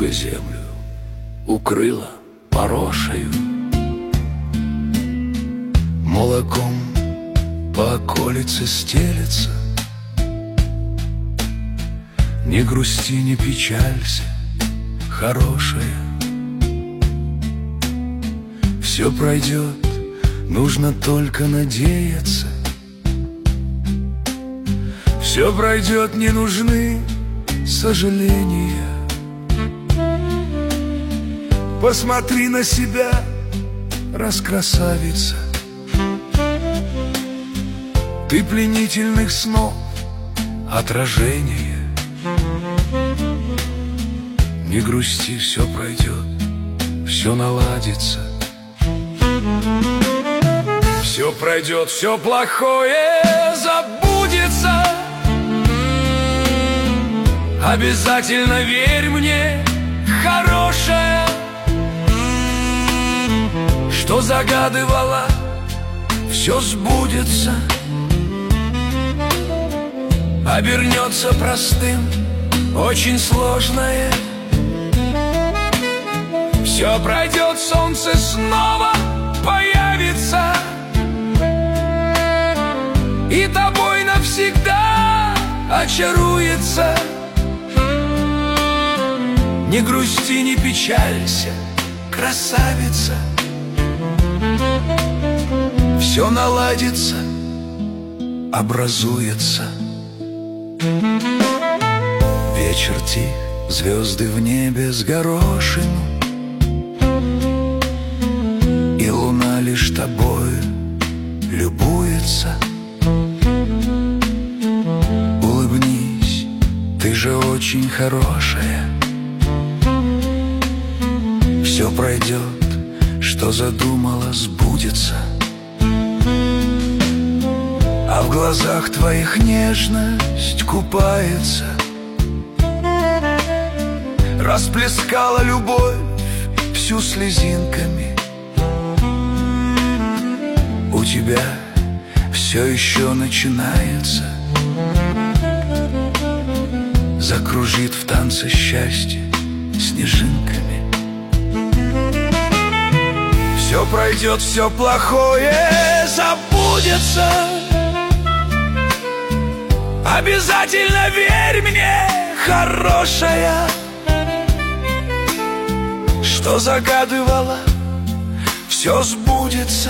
Бога землю укрыла порошею. Молоком по околице стелется. Не грусти, не печалься, хорошая. Все пройдет, нужно только надеяться. Все пройдет, не нужны сожаления. Посмотри на себя, раскрасавица. Ты пленительных снов отражение. Не грусти, все пройдет, все наладится. Все пройдет, все плохое забудется. Обязательно верь мне, хорошая, что загадывала, все сбудется. Обернется простым, очень сложное. Все пройдет, солнце снова появится, и тобой навсегда очаруется. Не грусти, не печалься, красавица. Все наладится, образуется. Вечер тих, звезды в небе с горошину, и луна лишь тобою любуется. Улыбнись, ты же очень хорошая. Все пройдет, что задумала, сбудется. А в глазах твоих нежность купается. Расплескала любовь всю слезинками. У тебя все еще начинается. Закружит в танце счастье снежинками. Все пройдет, все плохое забудется. Обязательно верь мне, хорошая, что загадывала, все сбудется.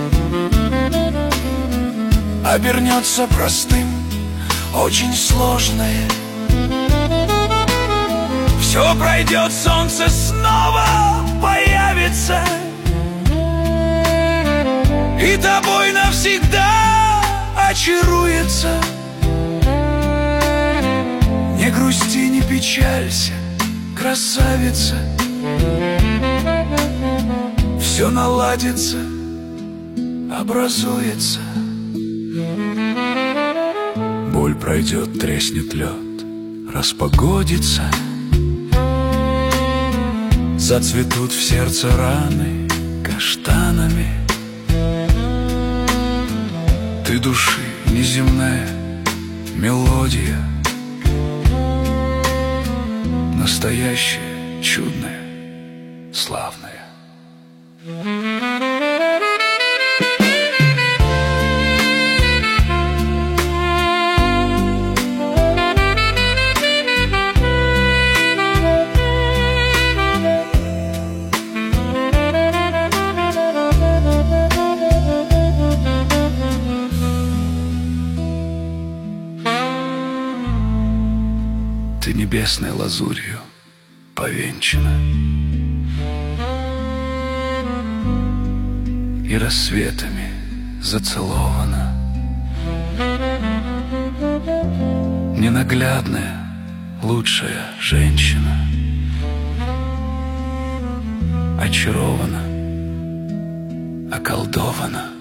Обернется простым, очень сложное. Все пройдет, солнце снова появится, и тобой навсегда очаруется. Не грусти, не печалься, красавица. Все наладится, образуется. Боль пройдет, треснет лед, распогодится. Зацветут в сердце раны каштанами. Ты души неземная мелодия, настоящая, чудная, славная. Ты небесной лазурью повенчана, и рассветами зацелована. Ненаглядная, лучшая женщина, очарована, околдована.